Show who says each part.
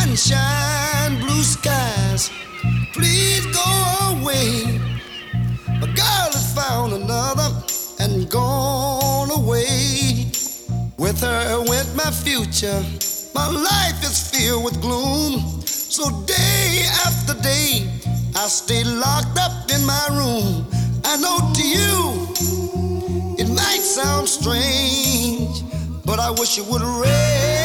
Speaker 1: sunshine, blue skies, please go away. A girl has found another and gone away. With her went my future. My life is filled with gloom. So day after day, I stay locked up in my room. I know to you, it might sound strange, but I wish you would raise